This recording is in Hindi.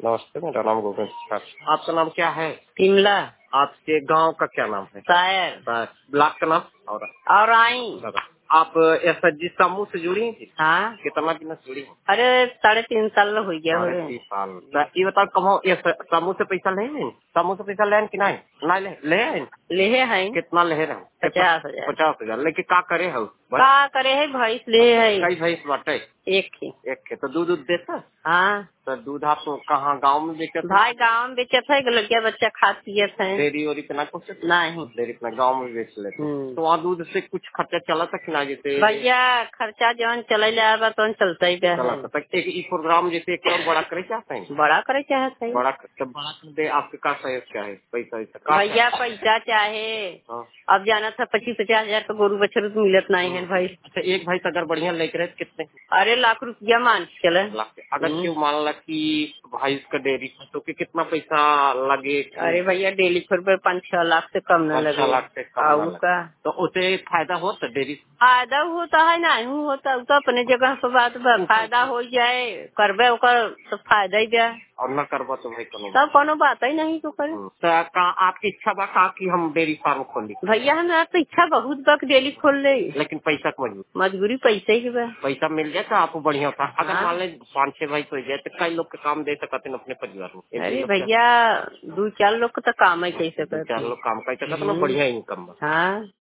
नमस्ते, मेरा नाम गोविंद प्रकाश। आपका नाम क्या है? तिमला। आपके गांव का क्या नाम है? शायर। ब्लॉक का नाम? और आई। आप एसएचजी समूह से जुड़ी हैं? हाँ। कितना दिन से जुड़ी हैं? अरे 3.5 साल हो गया हो 3.5 साल। ये बताओ, कहो ये समूह से पैसा ले हैं? समूह से पैसा ले कि नहीं? नहीं ले हैं? ले हैं। कितना ले रहे हैं? 50,000। 50,000। लेकिन का करे हो? का करे है भैंस ले है। कई भैंस बाटे? एक ही। एक के तो दूध देता? हाँ। तो दूध आप कहाँ गाँव में बेचते? भाई गाँव में बेचत है, लड़किया बच्चा खाती है। डेयरी और इतना कुछ नहीं। डेयरी इतना गाँव में बेच लेते। तो वहाँ दूध से कुछ खर्चा चला तक ना? जैसे भैया खर्चा जौन चले जाएगा तो चलता ही चला तक एक ई प्रोग्राम जैसे एक और बड़ा करे चाहते हैं? बड़ा करे चाहते बड़ा कर दे। आपके का सहयोग क्या है? पैसा भैया पैसा चाहे। अब जाना था 25-50 हजार का गोरू बछरू तो मिलत नहीं है भाई। अच्छा, एक भाई अगर बढ़िया लेके रहे कितने? अरे लाख रुपया मान के चले। अगर क्यों मान ला कि भाई का डेयरी तो कितना पैसा लगे? अरे भैया डेली पर 5-6 लाख से कम न लगे। 5 लाख से कम ना लगे। का तो उसे फायदा होता डेयरी? फायदा होता है नहीं होता तो अपने जगह पर बात फायदा हो जाए करबे ओकर तो फायदा ही दिया और न करबा तो भाई तब कोनो बात ही नहीं तो करे। तो आपकी इच्छा बा कि हम डेयरी फार्म खोली? भैया हमारा तो इच्छा बहुत बा कि डेली खोल ले, लेकिन पैसा की मजबूरी पैसे की बा। पैसा मिल जाए तो आपको बढ़िया होता। अगर मान ले 5-6 भाई हो जाए तो कई लोग के काम दे सकते हैं अपने परिवार में। अरे भैया 2-4 लोग को तो काम ही कैसे 4 लोग काम कर सकते हैं, बढ़िया इनकम। हाँ।